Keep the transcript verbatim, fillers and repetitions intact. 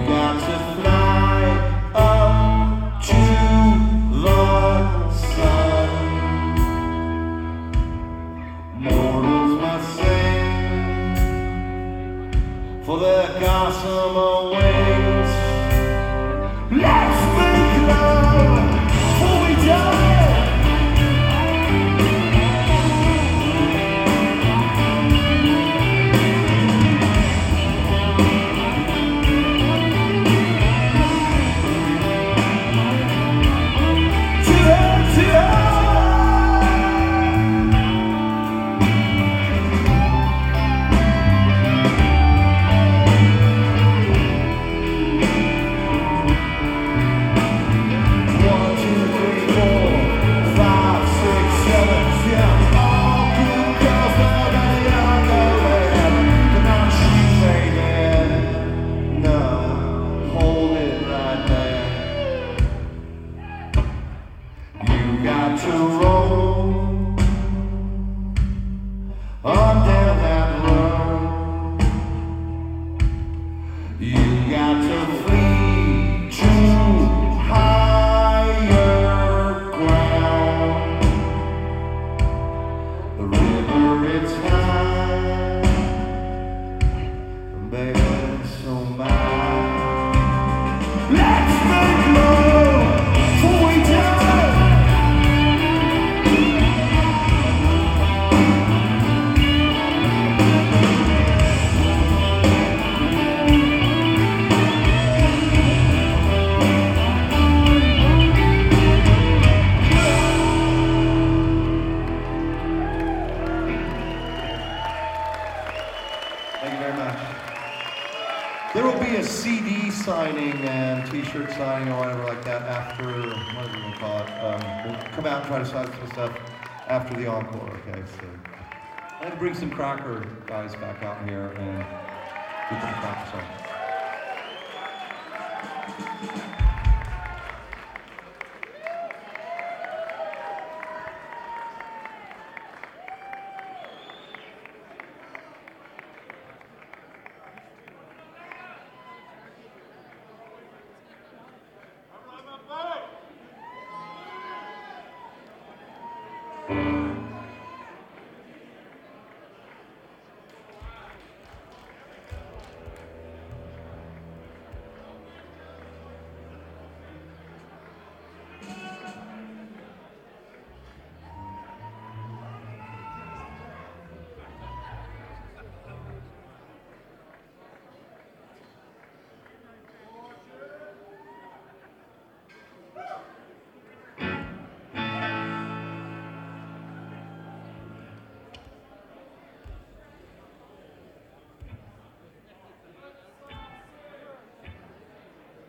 got to fly up to the sun. Mortals must sing, for their gossamer wings. Let's make love before we die. Got to roll on down that road. You got to flee to higher ground. The river, it's high, baby, it's so mine. Let's make love before we die. Thank you very much. There will be a C D signing and T-shirt signing or whatever like that after, what do we gonna call it? Um, we'll come out and try to sign some stuff after the encore, okay? So I'm gonna bring some Cracker guys back out here and do some Cracker songs.